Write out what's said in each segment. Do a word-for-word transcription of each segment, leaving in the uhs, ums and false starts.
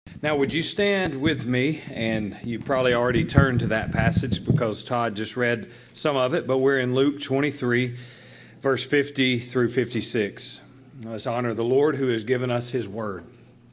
Now, would you stand with me? And you probably already turned to that passage because Todd just read some of it, but we're in Luke twenty-three, verse fifty through fifty-six. Let's honor the Lord who has given us his word.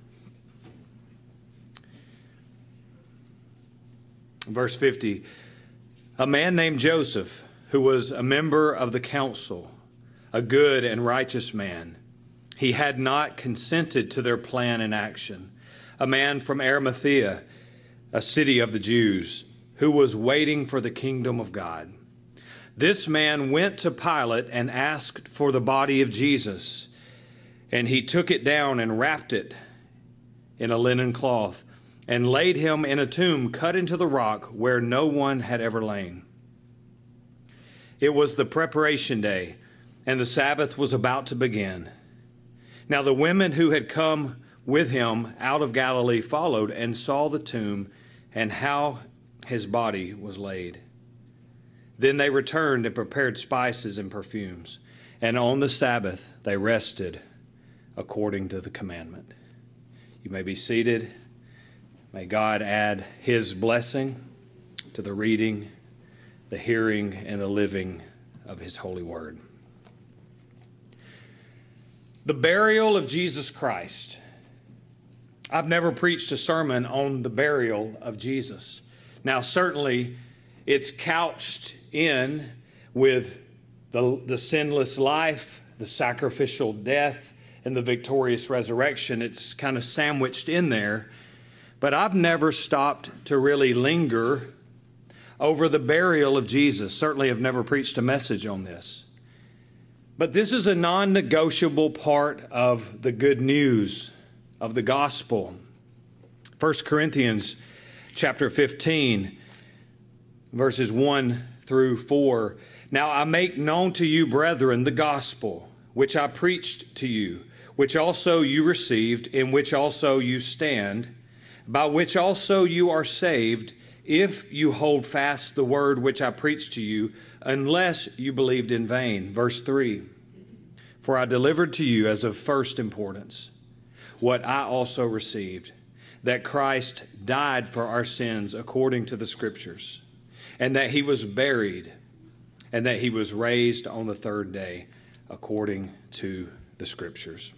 Verse fifty, a man named Joseph, who was a member of the council, a good and righteous man, he had not consented to their plan and action. A man from Arimathea, a city of the Jews, who was waiting for the kingdom of God. This man went to Pilate and asked for the body of Jesus, and he took it down and wrapped it in a linen cloth and laid him in a tomb cut into the rock where no one had ever lain. It was the preparation day, and the Sabbath was about to begin. Now the women who had come with him out of Galilee followed and saw the tomb and how his body was laid. Then they returned and prepared spices and perfumes, and on the Sabbath they rested according to the commandment. You may be seated. May God add his blessing to the reading, the hearing, and the living of his holy word. The burial of Jesus Christ. I've never preached a sermon on the burial of Jesus. Now, certainly, it's couched in with the, the sinless life, the sacrificial death, and the victorious resurrection. It's kind of sandwiched in there. But I've never stopped to really linger over the burial of Jesus. Certainly, I've never preached a message on this. But this is a non-negotiable part of the good news of the gospel. First Corinthians chapter fifteen, verses one through four. Now I make known to you, brethren, the gospel, which I preached to you, which also you received, in which also you stand, by which also you are saved, if you hold fast the word which I preached to you, unless you believed in vain. Verse three, for I delivered to you as of first importance what I also received, that Christ died for our sins according to the Scriptures, and that he was buried, and that he was raised on the third day according to the Scriptures.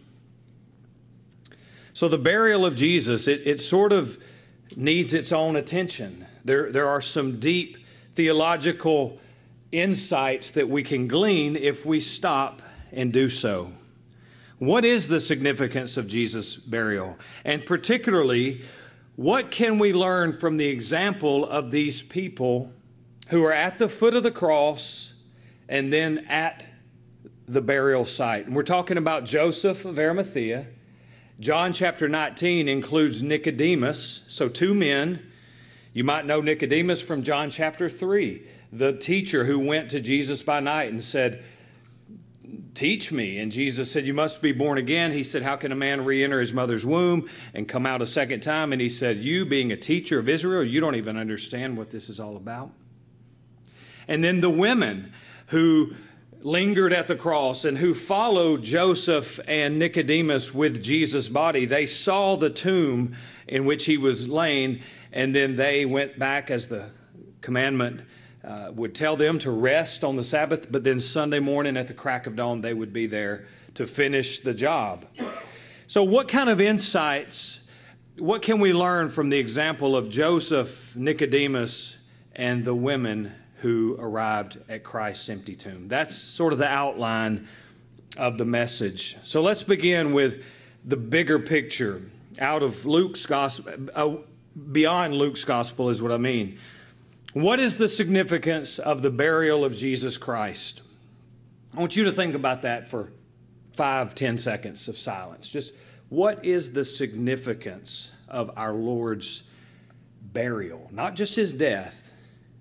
So the burial of Jesus, it, it sort of needs its own attention. There, there are some deep theological insights that we can glean if we stop and do so. What is the significance of Jesus' burial? And particularly, what can we learn from the example of these people who are at the foot of the cross and then at the burial site? And we're talking about Joseph of Arimathea. John chapter nineteen includes Nicodemus, so two men. You might know Nicodemus from John chapter three, the teacher who went to Jesus by night and said, teach me. And Jesus said, you must be born again. He said, how can a man re-enter his mother's womb and come out a second time? And he said, you being a teacher of Israel, you don't even understand what this is all about. And then the women who lingered at the cross and who followed Joseph and Nicodemus with Jesus' body, they saw the tomb in which he was laid, and then they went back as the commandment Uh, would tell them to rest on the Sabbath, but then Sunday morning at the crack of dawn, they would be there to finish the job. So what kind of insights, what can we learn from the example of Joseph, Nicodemus, and the women who arrived at Christ's empty tomb? That's sort of the outline of the message. So let's begin with the bigger picture out of Luke's gospel, uh, beyond Luke's gospel is what I mean. What is the significance of the burial of Jesus Christ? I want you to think about that for five, ten seconds of silence. Just what is the significance of our Lord's burial? Not just his death,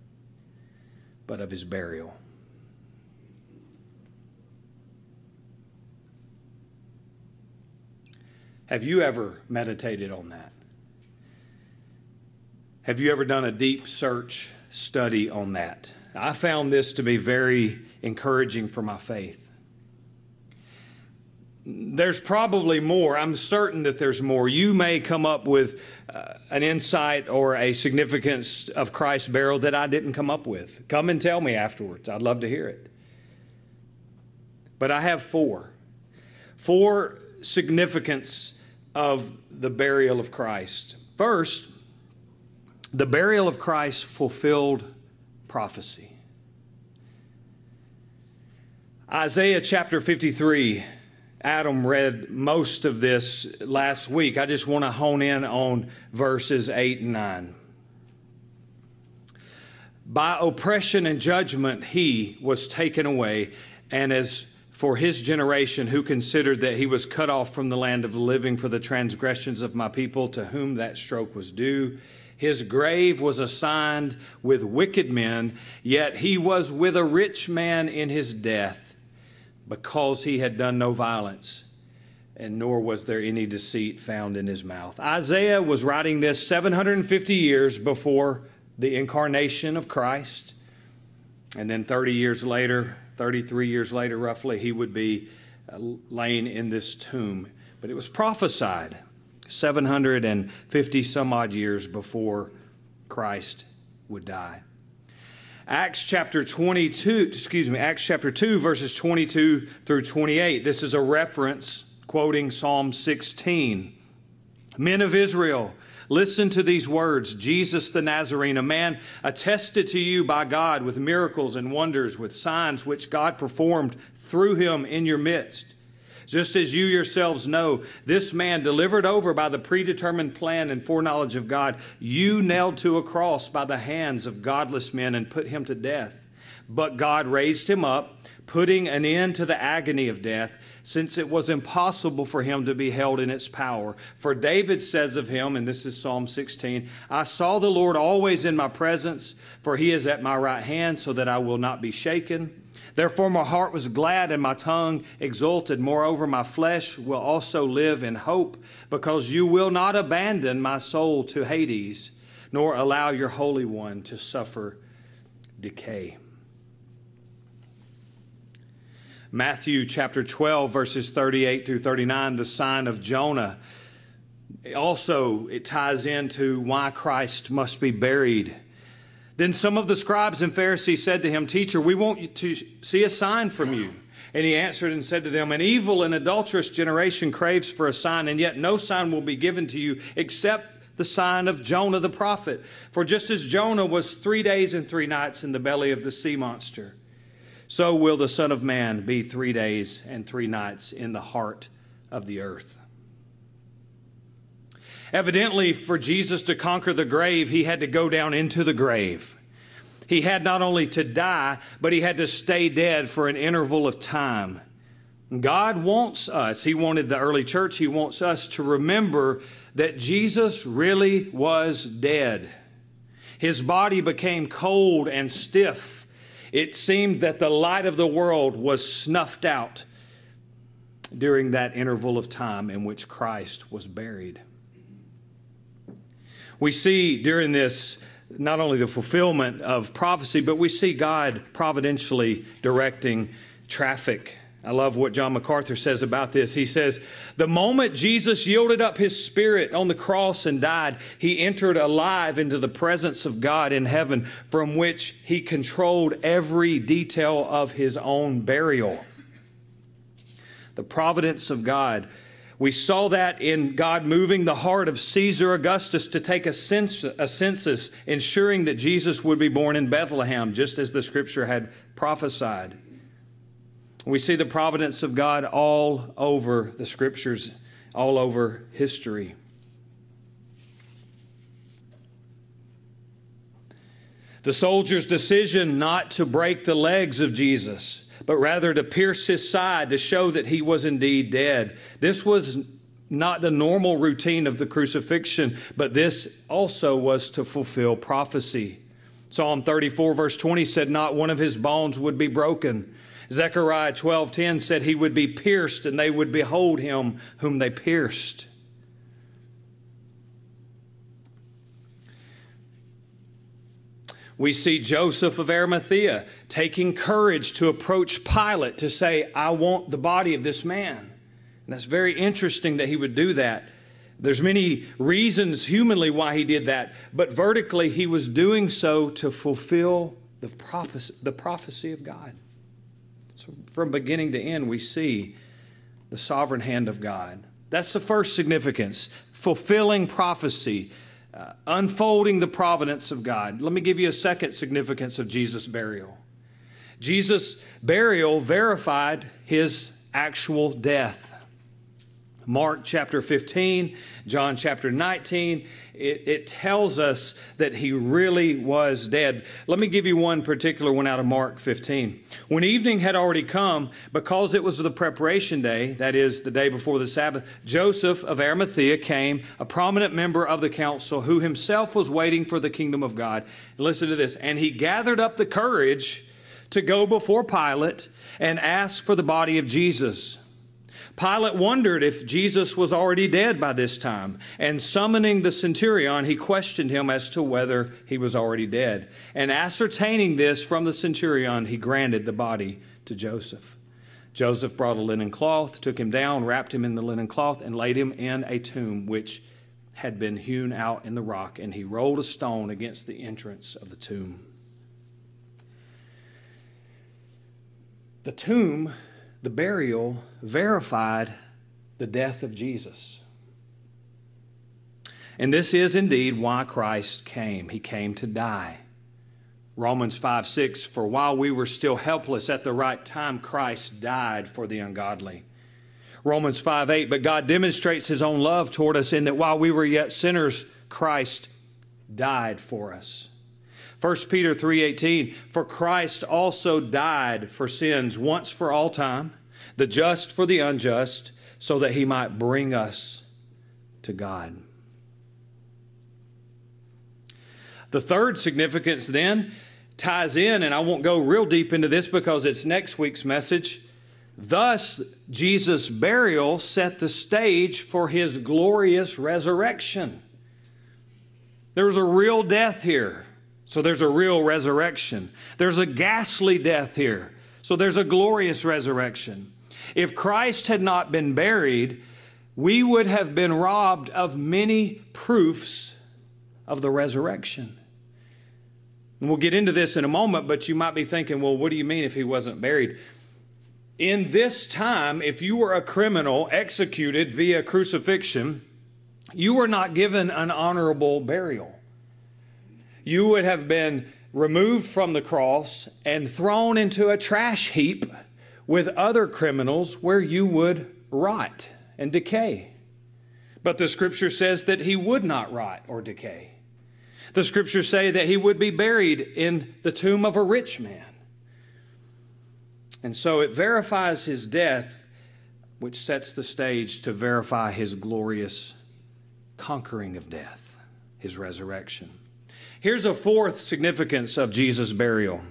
but of his burial. Have you ever meditated on that? Have you ever done a deep search study on that? I found this to be very encouraging for my faith. there's probably more. I'm certain that there's more. You may come up with uh, an insight or a significance of Christ's burial that I didn't come up with. Come and tell me afterwards. I'd love to hear it. But I have four. Four significance of the burial of Christ. First, the burial of Christ fulfilled prophecy. Isaiah chapter fifty-three, Adam read most of this last week. I just want to hone in on verses eight and nine. By oppression and judgment he was taken away, and as for his generation, who considered that he was cut off from the land of the living for the transgressions of my people, to whom that stroke was due. His grave was assigned with wicked men, yet he was with a rich man in his death, because he had done no violence, and nor was there any deceit found in his mouth. Isaiah was writing this seven hundred fifty years before the incarnation of Christ, and then thirty years later, thirty-three years later, roughly, he would be laying in this tomb. But it was prophesied seven hundred fifty some odd years before Christ would die. Acts chapter twenty-two, excuse me, Acts chapter two, verses twenty-two through twenty-eight. This is a reference quoting Psalm sixteen. Men of Israel, listen to these words. Jesus the Nazarene, a man attested to you by God with miracles and wonders, with signs which God performed through him in your midst. Just as you yourselves know, this man delivered over by the predetermined plan and foreknowledge of God, you nailed to a cross by the hands of godless men and put him to death. But God raised him up, putting an end to the agony of death, since it was impossible for him to be held in its power. For David says of him, and this is Psalm sixteen, I saw the Lord always in my presence, for he is at my right hand, so that I will not be shaken. Therefore my heart was glad and my tongue exulted. Moreover, my flesh will also live in hope, because you will not abandon my soul to Hades, nor allow your Holy One to suffer decay. Matthew chapter twelve, verses thirty-eight through thirty-nine, the sign of Jonah. Also, it ties into why Christ must be buried. Then some of the scribes and Pharisees said to him, Teacher, we want to see a sign from you. And he answered and said to them, An evil and adulterous generation craves for a sign, and yet no sign will be given to you except the sign of Jonah the prophet. For just as Jonah was three days and three nights in the belly of the sea monster, so will the Son of Man be three days and three nights in the heart of the earth. Evidently, for Jesus to conquer the grave, he had to go down into the grave. He had not only to die, but he had to stay dead for an interval of time. God wants us, he wanted the early church, he wants us to remember that Jesus really was dead. His body became cold and stiff. It seemed that the light of the world was snuffed out during that interval of time in which Christ was buried. We see during this not only the fulfillment of prophecy, but we see God providentially directing traffic. I love what John MacArthur says about this. He says, the moment Jesus yielded up his spirit on the cross and died, he entered alive into the presence of God in heaven, from which he controlled every detail of his own burial. The providence of God. We saw that in God moving the heart of Caesar Augustus to take a census, a census, ensuring that Jesus would be born in Bethlehem, just as the scripture had prophesied. We see the providence of God all over the scriptures, all over history. The soldier's decision not to break the legs of Jesus, but rather to pierce his side to show that he was indeed dead. This was not the normal routine of the crucifixion, but this also was to fulfill prophecy. Psalm thirty-four verse twenty said, not one of his bones would be broken. Zechariah twelve ten said he would be pierced and they would behold him whom they pierced. We see Joseph of Arimathea taking courage to approach Pilate to say, I want the body of this man. And that's very interesting that he would do that. There's many reasons humanly why he did that, but vertically he was doing so to fulfill the prophecy, the prophecy of God. So from beginning to end, we see the sovereign hand of God. That's the first significance, fulfilling prophecy, uh, unfolding the providence of God. Let me give you a second significance of Jesus' burial. Jesus' burial verified his actual death. Mark chapter fifteen, John chapter nineteen, it, it tells us that he really was dead. Let me give you one particular one out of Mark fifteen. When evening had already come, because it was the preparation day, that is the day before the Sabbath, Joseph of Arimathea came, a prominent member of the council, who himself was waiting for the kingdom of God. And listen to this. And he gathered up the courage to go before Pilate and ask for the body of Jesus. Pilate wondered if Jesus was already dead by this time, and summoning the centurion, he questioned him as to whether he was already dead. And ascertaining this from the centurion, he granted the body to Joseph. Joseph brought a linen cloth, took him down, wrapped him in the linen cloth, and laid him in a tomb which had been hewn out in the rock, and he rolled a stone against the entrance of the tomb. The tomb, the burial, verified the death of Jesus. And this is indeed why Christ came. He came to die. Romans five six, for while we were still helpless at the right time, Christ died for the ungodly. Romans five eight, but God demonstrates his own love toward us in that while we were yet sinners, Christ died for us. First Peter three eighteen, for Christ also died for sins once for all time, the just for the unjust, so that he might bring us to God. The third significance then ties in, and I won't go real deep into this because it's next week's message. Thus, Jesus' burial set the stage for his glorious resurrection. There was a real death here. So there's a real resurrection. There's a ghastly death here. So there's a glorious resurrection. If Christ had not been buried, we would have been robbed of many proofs of the resurrection. And we'll get into this in a moment, but you might be thinking, well, what do you mean if he wasn't buried? In this time, if you were a criminal executed via crucifixion, you were not given an honorable burial. You would have been removed from the cross and thrown into a trash heap with other criminals where you would rot and decay. But the scripture says that he would not rot or decay. The scriptures say that he would be buried in the tomb of a rich man. And so it verifies his death, which sets the stage to verify his glorious conquering of death, his resurrection. Here's a fourth significance of Jesus' burial.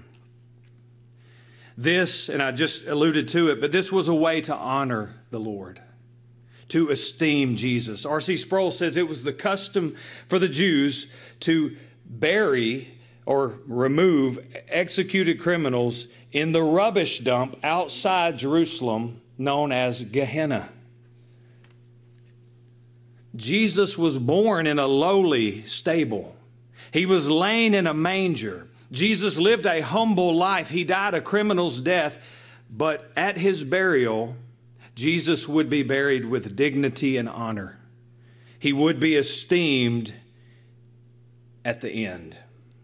This, and I just alluded to it, but this was a way to honor the Lord, to esteem Jesus. R C Sproul says it was the custom for the Jews to bury or remove executed criminals in the rubbish dump outside Jerusalem known as Gehenna. Jesus was born in a lowly stable. He was laying in a manger. Jesus lived a humble life. He died a criminal's death, but at his burial, Jesus would be buried with dignity and honor. He would be esteemed at the end.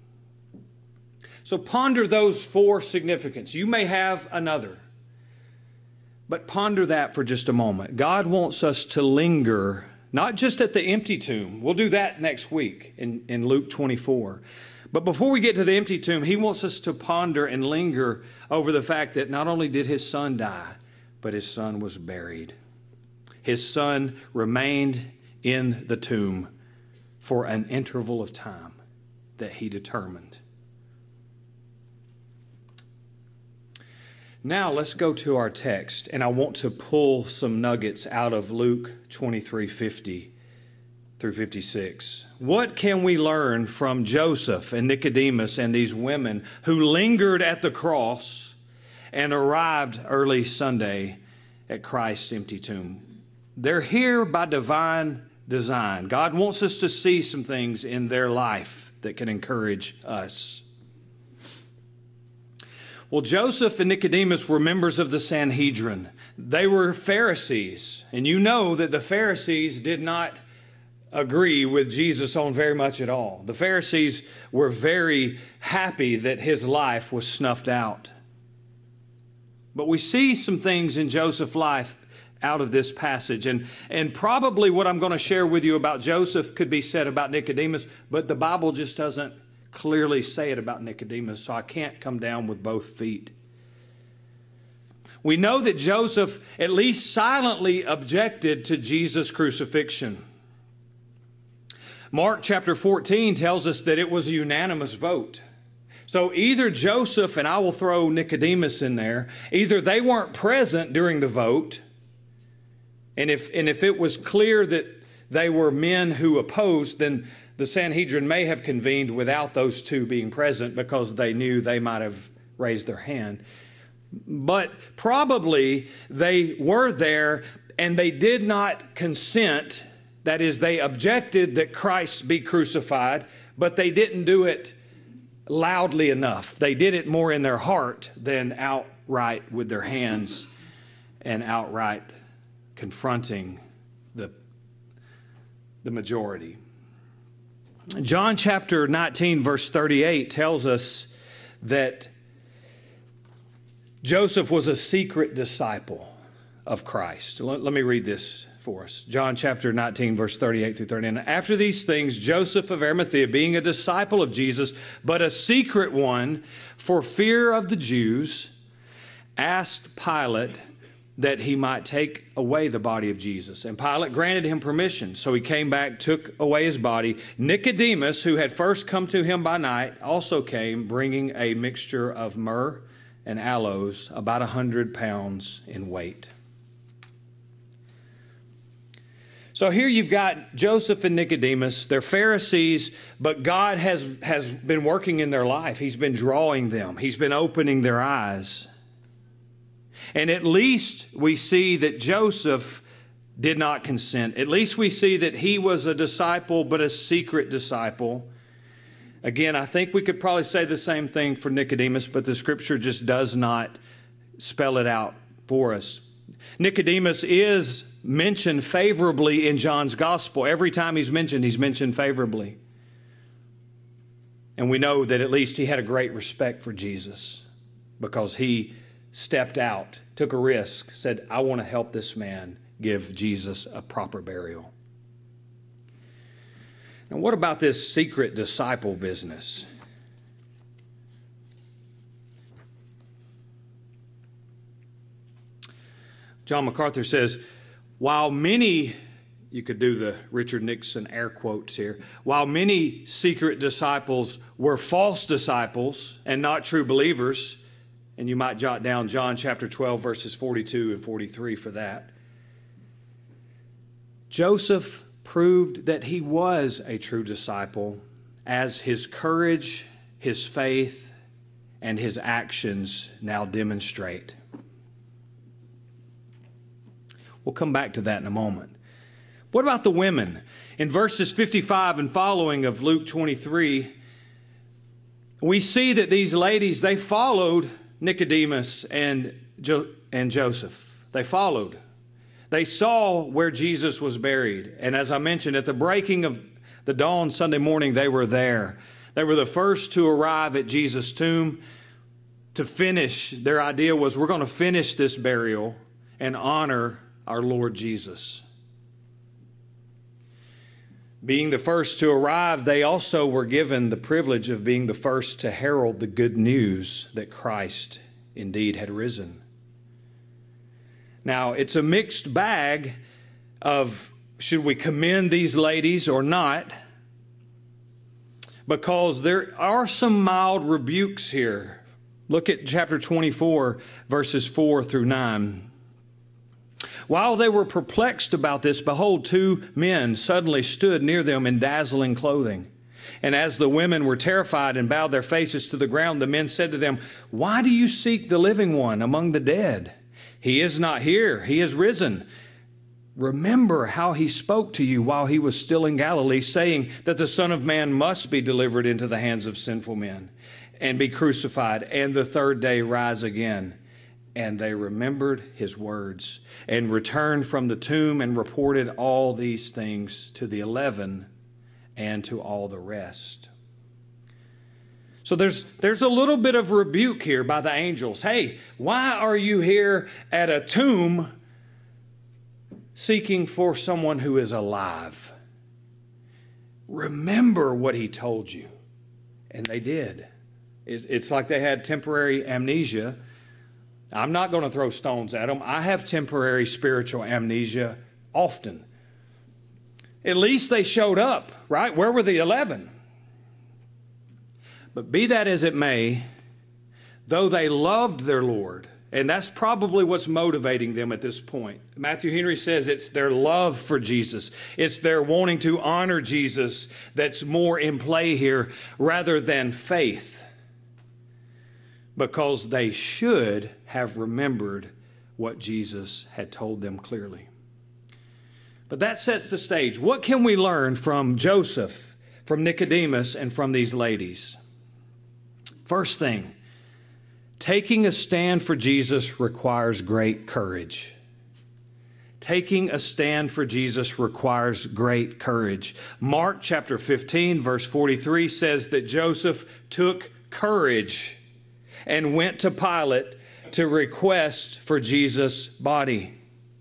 So ponder those four significances. You may have another, but ponder that for just a moment. God wants us to linger not just at the empty tomb. We'll do that next week in, in Luke twenty-four. But before we get to the empty tomb, he wants us to ponder and linger over the fact that not only did his son die, but his son was buried. His son remained in the tomb for an interval of time that he determined. Now let's go to our text, and I want to pull some nuggets out of Luke twenty-three fifty through fifty-six. What can we learn from Joseph and Nicodemus and these women who lingered at the cross and arrived early Sunday at Christ's empty tomb? they're here by divine design. God wants us to see some things in their life that can encourage us. Well, Joseph and Nicodemus were members of the Sanhedrin. They were Pharisees, and you know that the Pharisees did not agree with Jesus on very much at all. The Pharisees were very happy that his life was snuffed out. But we see some things in Joseph's life out of this passage, and, and probably what I'm going to share with you about Joseph could be said about Nicodemus, but the Bible just doesn't clearly say it about Nicodemus, so I can't come down with both feet. We know that Joseph at least silently objected to Jesus' crucifixion. Mark chapter fourteen tells us that it was a unanimous vote. So either Joseph, and I will throw Nicodemus in there, either they weren't present during the vote, and if, and if it was clear that they were men who opposed, then the Sanhedrin may have convened without those two being present because they knew they might have raised their hand. But probably they were there and they did not consent. That is, they objected that Christ be crucified, but they didn't do it loudly enough. They did it more in their heart than outright with their hands and outright confronting the, the majority. John chapter nineteen, verse thirty-eight tells us that Joseph was a secret disciple of Christ. Let, let me read this for us. John chapter nineteen, verse thirty-eight through thirty-nine. After these things, Joseph of Arimathea, being a disciple of Jesus, but a secret one, for fear of the Jews, asked Pilate that he might take away the body of Jesus. And Pilate granted him permission. So he came back, took away his body. Nicodemus, who had first come to him by night, also came, bringing a mixture of myrrh and aloes, about a hundred pounds in weight. So here you've got Joseph and Nicodemus. They're Pharisees, but God has, has been working in their life. He's been drawing them. He's been opening their eyes. And at least we see that Joseph did not consent. At least we see that he was a disciple, but a secret disciple. Again, I think we could probably say the same thing for Nicodemus, but the Scripture just does not spell it out for us. Nicodemus is mentioned favorably in John's Gospel. Every time he's mentioned, he's mentioned favorably. And we know that at least he had a great respect for Jesus because he stepped out, took a risk, said, I want to help this man give Jesus a proper burial. Now, what about this secret disciple business? John MacArthur says, while many, you could do the Richard Nixon air quotes here, while many secret disciples were false disciples and not true believers, and you might jot down John chapter twelve, verses forty-two and forty-three for that, Joseph proved that he was a true disciple as his courage, his faith, and his actions now demonstrate. We'll come back to that in a moment. What about the women? In verses fifty-five and following of Luke twenty-three, we see that these ladies, they followed Nicodemus and, jo- and Joseph. They followed. They saw where Jesus was buried. And as I mentioned, at the breaking of the dawn Sunday morning, they were there. They were the first to arrive at Jesus' tomb to finish. Their idea was, we're going to finish this burial and honor our Lord Jesus. Being the first to arrive, they also were given the privilege of being the first to herald the good news that Christ indeed had risen. Now, it's a mixed bag of should we commend these ladies or not, because there are some mild rebukes here. Look at chapter twenty-four, verses four through nine. While they were perplexed about this, behold, two men suddenly stood near them in dazzling clothing. And as the women were terrified and bowed their faces to the ground, the men said to them, why do you seek the living one among the dead? He is not here, he is risen. Remember how he spoke to you while he was still in Galilee, saying that the Son of Man must be delivered into the hands of sinful men and be crucified, and the third day rise again. And they remembered his words and returned from the tomb and reported all these things to the eleven and to all the rest. So there's, there's a little bit of rebuke here by the angels. Hey, why are you here at a tomb seeking for someone who is alive? Remember what he told you. And they did. It's like they had temporary amnesia. I'm not going to throw stones at them. I have temporary spiritual amnesia often. At least they showed up, right? Where were the eleven? But be that as it may, though they loved their Lord, and that's probably what's motivating them at this point. Matthew Henry says it's their love for Jesus. It's their wanting to honor Jesus that's more in play here rather than faith. Because they should have remembered what Jesus had told them clearly. But that sets the stage. What can we learn from Joseph, from Nicodemus, and from these ladies? First thing, taking a stand for Jesus requires great courage. Taking a stand for Jesus requires great courage. Mark chapter fifteen, verse forty-three says that Joseph took courage and went to Pilate to request for Jesus' body.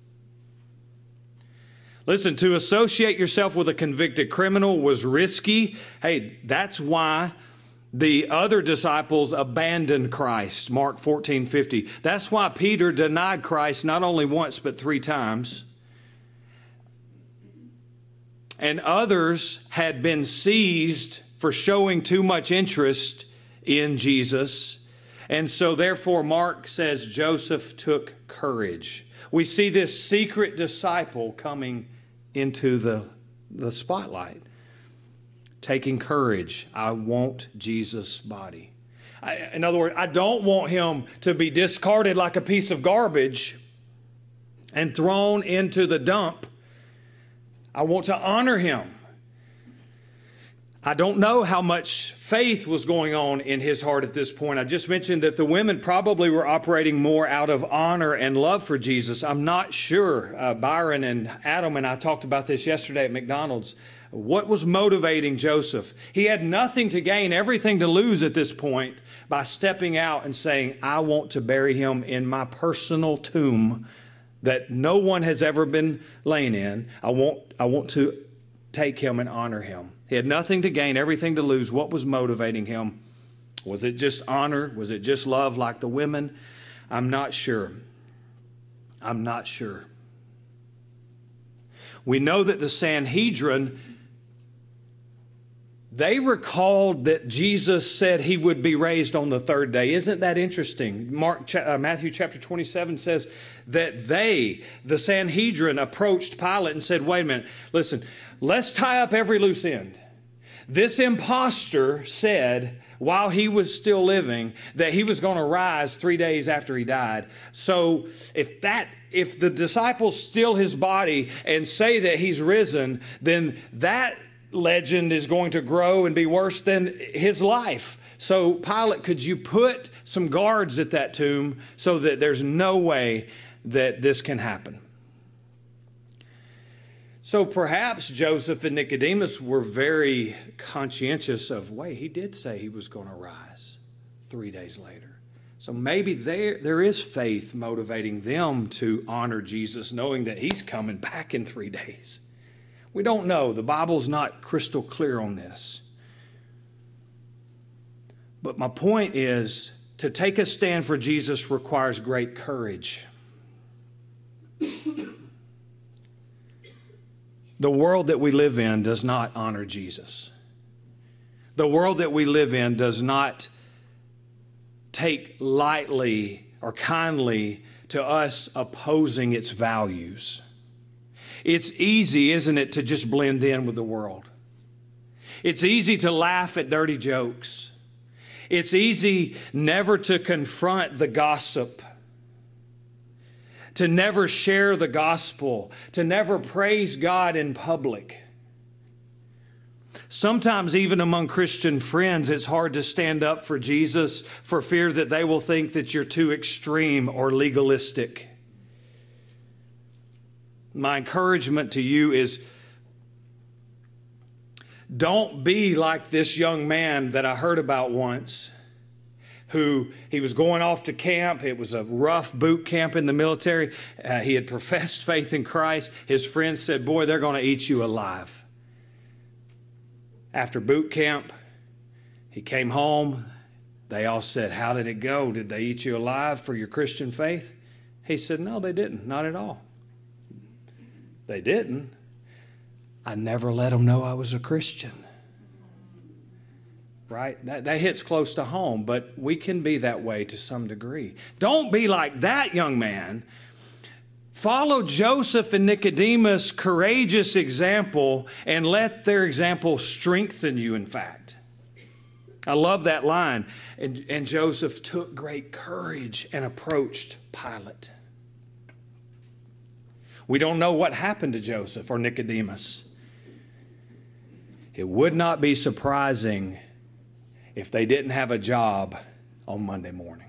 Listen, to associate yourself with a convicted criminal was risky. Hey, that's why the other disciples abandoned Christ, Mark fourteen fifty. That's why Peter denied Christ not only once but three times. And others had been seized for showing too much interest in Jesus. And so therefore, Mark says Joseph took courage. We see this secret disciple coming into the, the spotlight, taking courage. I want Jesus' body. I, in other words, I don't want him to be discarded like a piece of garbage and thrown into the dump. I want to honor him. I don't know how much faith was going on in his heart at this point. I just mentioned that the women probably were operating more out of honor and love for Jesus. I'm not sure. Uh, Byron and Adam and I talked about this yesterday at McDonald's. What was motivating Joseph? He had nothing to gain, everything to lose at this point by stepping out and saying, I want to bury him in my personal tomb that no one has ever been lain in. I want, I want to take him and honor him. He had nothing to gain, everything to lose. What was motivating him? Was it just honor? Was it just love like the women? I'm not sure. I'm not sure. We know that the Sanhedrin, they recalled that Jesus said he would be raised on the third day. Isn't that interesting? Mark, uh, Matthew chapter twenty-seven says that they, the Sanhedrin, approached Pilate and said, wait a minute, listen, let's tie up every loose end. This impostor said, while he was still living, that he was going to rise three days after he died. So if that, if the disciples steal his body and say that he's risen, then that legend is going to grow and be worse than his life. So Pilate, could you put some guards at that tomb so that there's no way that this can happen? So perhaps Joseph and Nicodemus were very conscientious of, wait, he did say he was going to rise three days later. So maybe there, there is faith motivating them to honor Jesus, knowing that he's coming back in three days. We don't know. The Bible's not crystal clear on this. But my point is, to take a stand for Jesus requires great courage. The world that we live in does not honor Jesus. The world that we live in does not take lightly or kindly to us opposing its values. It's easy, isn't it, to just blend in with the world. It's easy to laugh at dirty jokes. It's easy never to confront the gossip, to never share the gospel, to never praise God in public. Sometimes even among Christian friends, it's hard to stand up for Jesus for fear that they will think that you're too extreme or legalistic. My encouragement to you is, don't be like this young man that I heard about once, who he was going off to camp. It was a rough boot camp in the military. Uh, he had professed faith in Christ. His friends said, boy, they're going to eat you alive. After boot camp, he came home. They all said, how did it go? Did they eat you alive for your Christian faith? He said, no, they didn't. Not at all. They didn't. I never let them know I was a Christian. Right? That, that hits close to home, but we can be that way to some degree. Don't be like that young man. Follow Joseph and Nicodemus' courageous example and let their example strengthen you, in fact. I love that line. And, and Joseph took great courage and approached Pilate. We don't know what happened to Joseph or Nicodemus. It would not be surprising if they didn't have a job on Monday morning.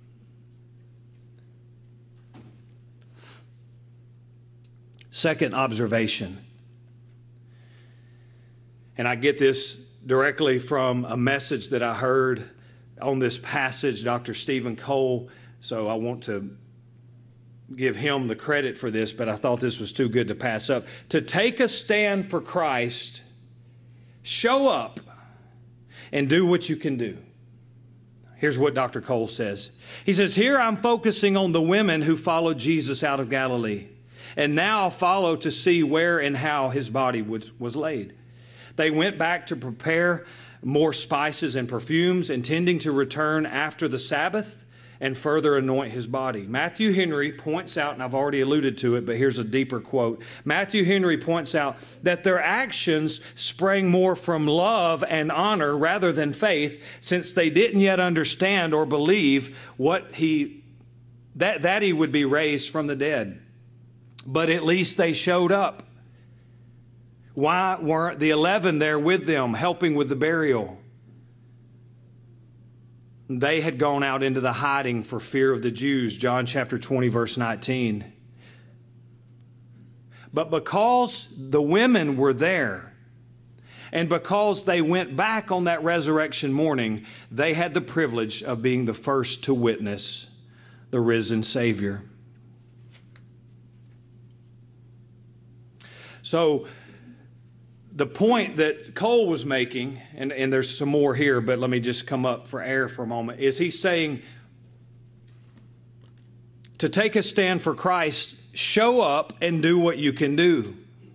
Second observation, and I get this directly from a message that I heard on this passage, Doctor Stephen Cole, so I want to give him the credit for this, but I thought this was too good to pass up. To take a stand for Christ, show up and do what you can do. Here's what Doctor Cole says. He says, here I'm focusing on the women who followed Jesus out of Galilee, and now follow to see where and how his body was, was laid. They went back to prepare more spices and perfumes, intending to return after the Sabbath and further anoint his body. Matthew Henry points out, and I've already alluded to it, but here's a deeper quote. Matthew Henry points out that their actions sprang more from love and honor rather than faith, since they didn't yet understand or believe what he that, that he would be raised from the dead. But at least they showed up. Why weren't the eleven there with them, helping with the burial? They had gone out into the hiding for fear of the Jews, John chapter twenty, verse nineteen. But because the women were there, and because they went back on that resurrection morning, they had the privilege of being the first to witness the risen Savior. So, the point that Cole was making, and, and there's some more here, but let me just come up for air for a moment, is he's saying to take a stand for Christ, show up and do what you can do.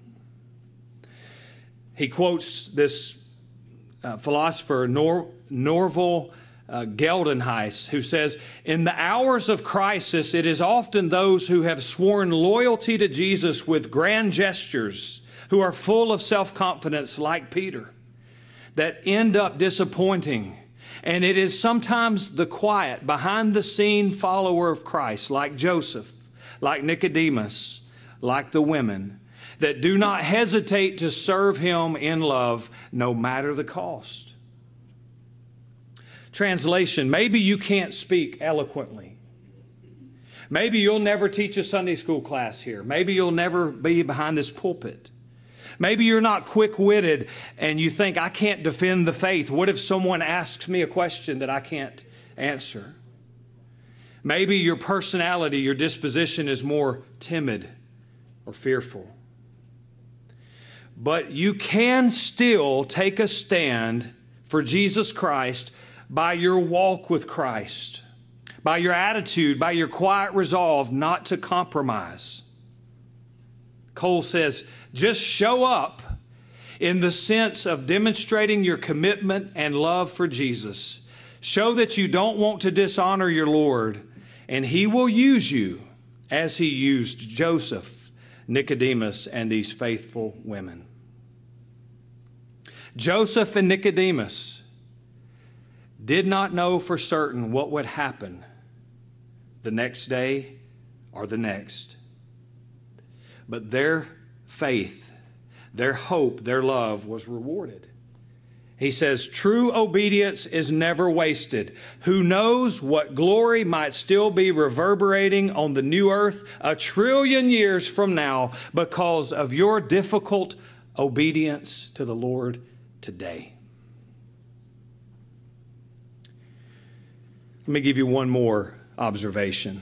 He quotes this uh, philosopher, Nor, Norval uh, Geldenhuys, who says, in the hours of crisis, it is often those who have sworn loyalty to Jesus with grand gestures, who are full of self-confidence like Peter, that end up disappointing. And it is sometimes the quiet, behind-the-scene follower of Christ, like Joseph, like Nicodemus, like the women, that do not hesitate to serve him in love, no matter the cost. Translation, maybe you can't speak eloquently. Maybe you'll never teach a Sunday school class here. Maybe you'll never be behind this pulpit. Maybe you're not quick-witted and you think, I can't defend the faith. What if someone asks me a question that I can't answer? Maybe your personality, your disposition is more timid or fearful. But you can still take a stand for Jesus Christ by your walk with Christ, by your attitude, by your quiet resolve not to compromise. Cole says, just show up in the sense of demonstrating your commitment and love for Jesus. Show that you don't want to dishonor your Lord, and he will use you as he used Joseph, Nicodemus, and these faithful women. Joseph and Nicodemus did not know for certain what would happen the next day or the next. But their faith, their hope, their love was rewarded. He says, true obedience is never wasted. Who knows what glory might still be reverberating on the new earth a trillion years from now because of your difficult obedience to the Lord today. Let me give you one more observation.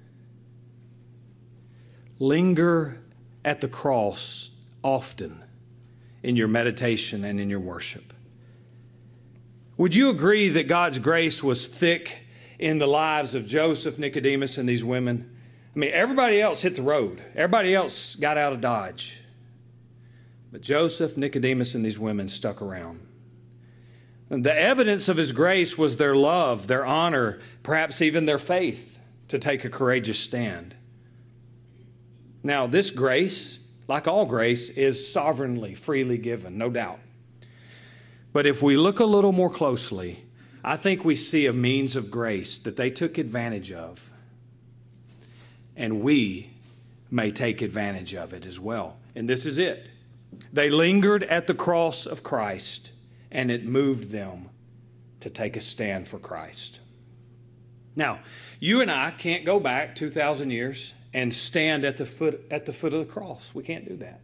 Linger at the cross often in your meditation and in your worship. Would you agree that God's grace was thick in the lives of Joseph, Nicodemus, and these women? I mean, everybody else hit the road. Everybody else got out of Dodge. But Joseph, Nicodemus, and these women stuck around. And the evidence of his grace was their love, their honor, perhaps even their faith to take a courageous stand. Now, this grace, like all grace, is sovereignly, freely given, no doubt. But if we look a little more closely, I think we see a means of grace that they took advantage of. And we may take advantage of it as well. And this is it. They lingered at the cross of Christ, and it moved them to take a stand for Christ. Now, you and I can't go back two thousand years and stand at the foot at the foot of the cross. We can't do that.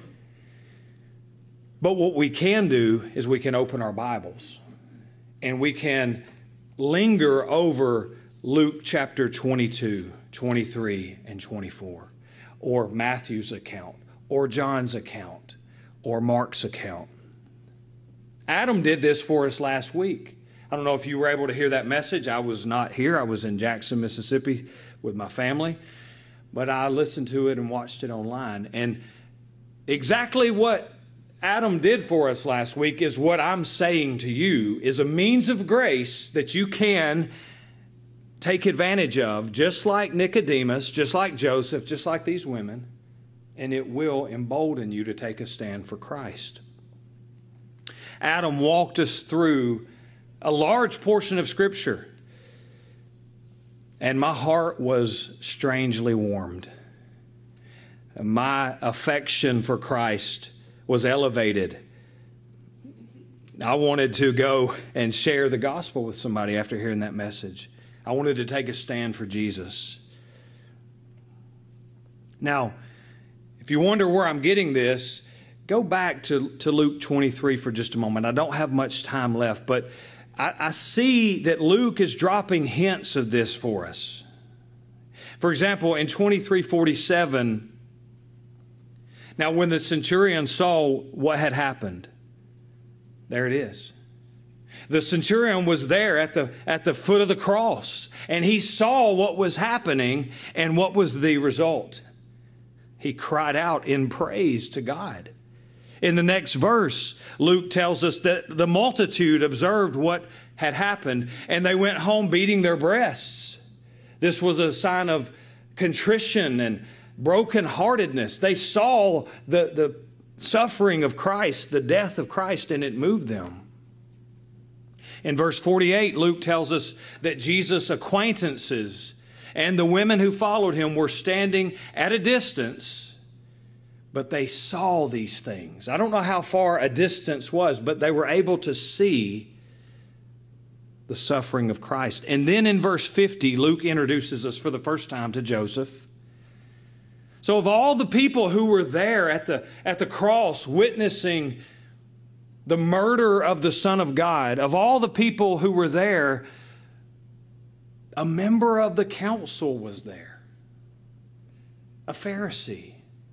But what we can do is we can open our Bibles and we can linger over Luke chapter twenty-two, twenty-three, and twenty-four, or Matthew's account, or John's account, or Mark's account. Adam did this for us last week. I don't know if you were able to hear that message. I was not here. I was in Jackson, Mississippi with my family. But I listened to it and watched it online. And exactly what Adam did for us last week is what I'm saying to you is a means of grace that you can take advantage of, just like Nicodemus, just like Joseph, just like these women, and it will embolden you to take a stand for Christ. Adam walked us through a large portion of Scripture, and my heart was strangely warmed. My affection for Christ was elevated. I wanted to go and share the gospel with somebody after hearing that message. I wanted to take a stand for Jesus. Now, if you wonder where I'm getting this, go back to, to Luke twenty-three for just a moment. I don't have much time left, but I, I see that Luke is dropping hints of this for us. For example, in twenty-three forty-seven, now when the centurion saw what had happened, there it is. The centurion was there at the, at the foot of the cross, and he saw what was happening and what was the result. He cried out in praise to God. In the next verse, Luke tells us that the multitude observed what had happened, and they went home beating their breasts. This was a sign of contrition and brokenheartedness. They saw the, the suffering of Christ, the death of Christ, and it moved them. In verse forty-eight, Luke tells us that Jesus' acquaintances and the women who followed him were standing at a distance, but they saw these things. I don't know how far a distance was, but they were able to see the suffering of Christ. And then in verse fifty, Luke introduces us for the first time to Joseph. So of all the people who were there at the, at the cross witnessing the murder of the Son of God, of all the people who were there, a member of the council was there, a Pharisee.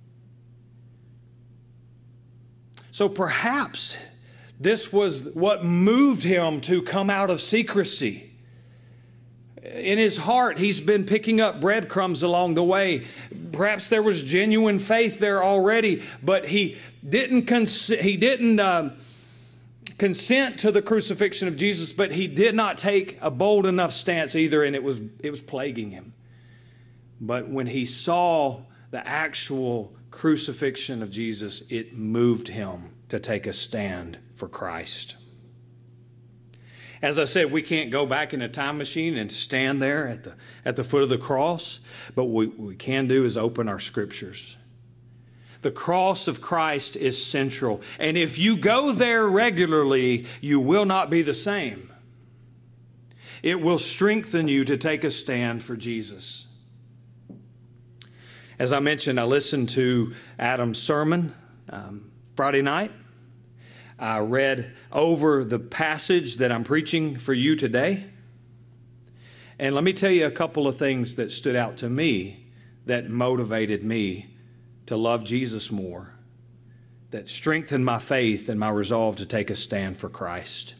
So perhaps this was what moved him to come out of secrecy. In his heart, he's been picking up breadcrumbs along the way. Perhaps there was genuine faith there already, but he didn't cons- he didn't uh, consent to the crucifixion of Jesus, but he did not take a bold enough stance either, and it was it was plaguing him. But when he saw the actual crucifixion of Jesus, it moved him to take a stand for Christ. As I said, we can't go back in a time machine and stand there at the, at the foot of the cross, but what we, what we can do is open our scriptures. The cross of Christ is central, and if you go there regularly, you will not be the same. It will strengthen you to take a stand for Jesus. As I mentioned, I listened to Adam's sermon um, Friday night. I read over the passage that I'm preaching for you today. And let me tell you a couple of things that stood out to me that motivated me to love Jesus more, that strengthened my faith and my resolve to take a stand for Christ.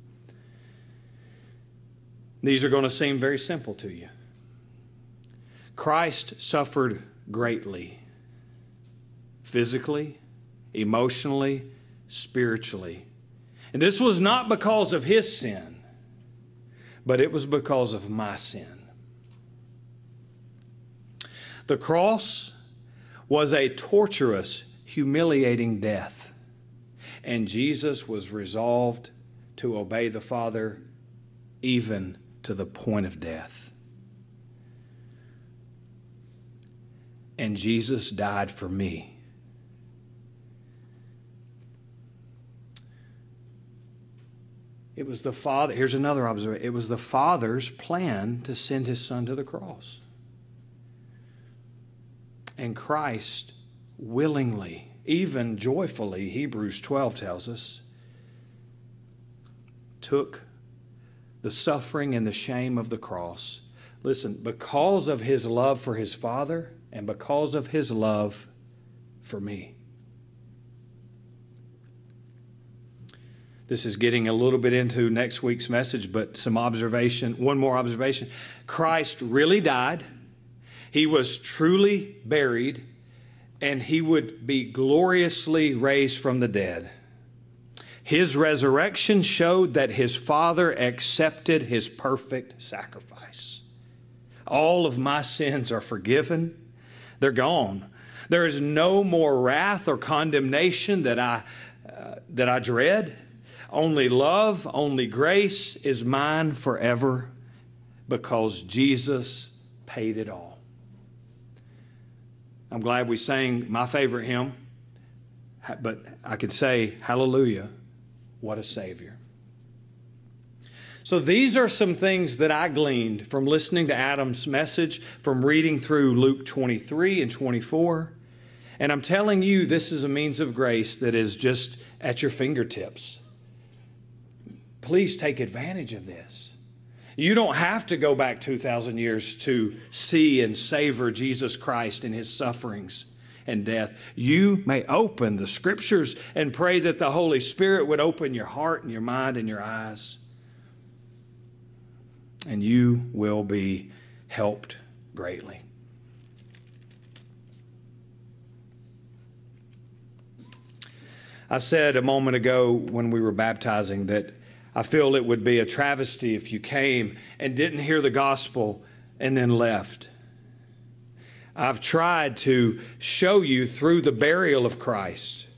These are going to seem very simple to you. Christ suffered greatly, physically, emotionally, spiritually. And this was not because of his sin, but it was because of my sin. The cross was a torturous, humiliating death, and Jesus was resolved to obey the Father even to the point of death. And Jesus died for me. It was the Father, here's another observation. It was the Father's plan to send his Son to the cross. And Christ willingly, even joyfully, Hebrews twelve tells us, took the suffering and the shame of the cross. Listen, because of his love for his Father and because of his love for me. This is getting a little bit into next week's message, but some observation, one more observation. Christ really died. He was truly buried, and he would be gloriously raised from the dead. His resurrection showed that his Father accepted his perfect sacrifice. All of my sins are forgiven. They're gone. There is no more wrath or condemnation that I, uh, that I dread. Only love, only grace is mine forever because Jesus paid it all. I'm glad we sang my favorite hymn, but I could say, hallelujah, what a Savior. So these are some things that I gleaned from listening to Adam's message, from reading through Luke twenty-three and twenty-four. And I'm telling you, this is a means of grace that is just at your fingertips. Please take advantage of this. You don't have to go back two thousand years to see and savor Jesus Christ in his sufferings and death. You may open the scriptures and pray that the Holy Spirit would open your heart and your mind and your eyes. And you will be helped greatly. I said a moment ago when we were baptizing that I feel it would be a travesty if you came and didn't hear the gospel and then left. I've tried to show you through the burial of Christ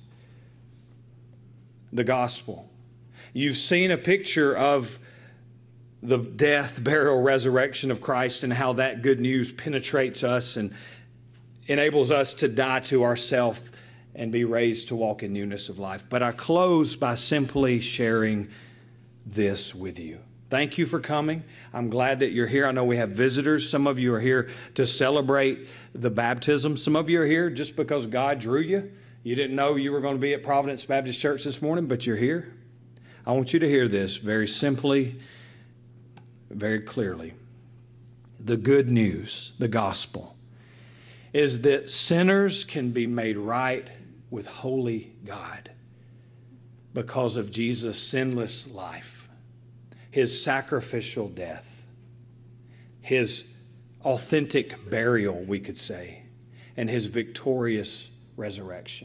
the gospel. You've seen a picture of the death, burial, resurrection of Christ and how that good news penetrates us and enables us to die to ourselves and be raised to walk in newness of life. But I close by simply sharing this with you. Thank you for coming. I'm glad that you're here. I know we have visitors. Some of you are here to celebrate the baptism. Some of you are here just because God drew you. You didn't know you were going to be at Providence Baptist Church this morning, but you're here. I want you to hear this very simply, very clearly. The good news, the gospel, is that sinners can be made right with holy God because of Jesus' sinless life, his sacrificial death, his authentic burial, we could say, and his victorious resurrection.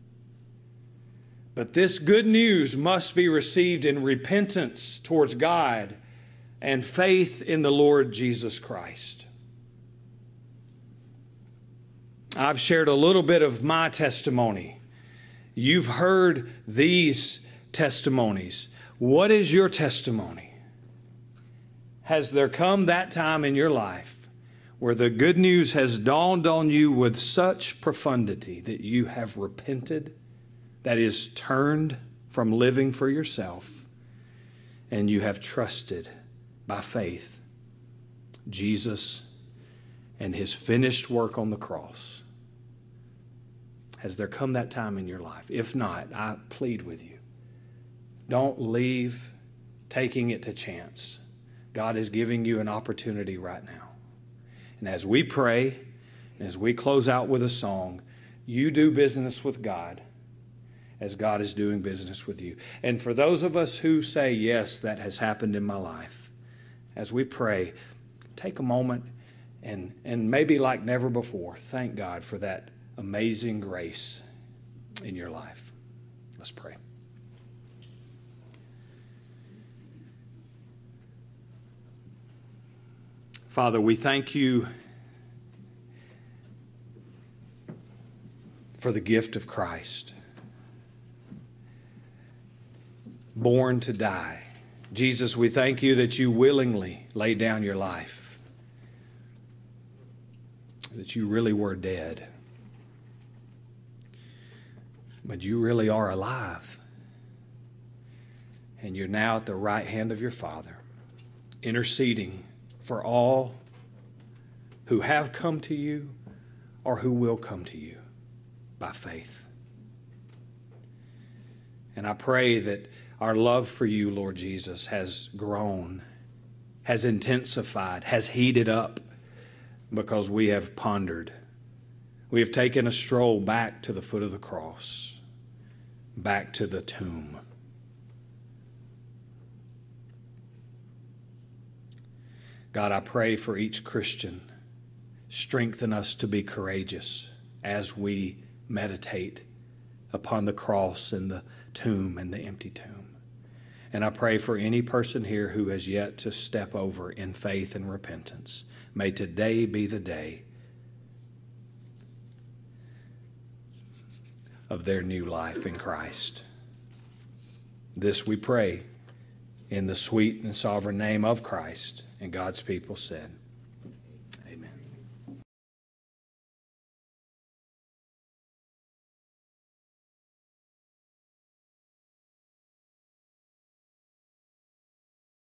But this good news must be received in repentance towards God and faith in the Lord Jesus Christ. I've shared a little bit of my testimony. You've heard these testimonies. What is your testimony? has there come that time in your life where the good news has dawned on you with such profundity that you have repented, that is, turned from living for yourself, and you have trusted by faith Jesus and his finished work on the cross? Has there come that time in your life? If not, I plead with you, don't leave taking it to chance. God is giving you an opportunity right now. And as we pray, and as we close out with a song, you do business with God as God is doing business with you. And for those of us who say, yes, that has happened in my life, as we pray, take a moment and, and maybe like never before, thank God for that amazing grace in your life. Let's pray. Father, we thank you for the gift of Christ, born to die. Jesus, we thank you that you willingly laid down your life, that you really were dead, but you really are alive, and you're now at the right hand of your Father, interceding for all who have come to you or who will come to you by faith. And I pray that our love for you, Lord Jesus, has grown, has intensified, has heated up because we have pondered. We have taken a stroll back to the foot of the cross, back to the tomb. God, I pray for each Christian. Strengthen us to be courageous as we meditate upon the cross and the tomb and the empty tomb. And I pray for any person here who has yet to step over in faith and repentance. May today be the day of their new life in Christ. This we pray in the sweet and sovereign name of Christ. And God's people said,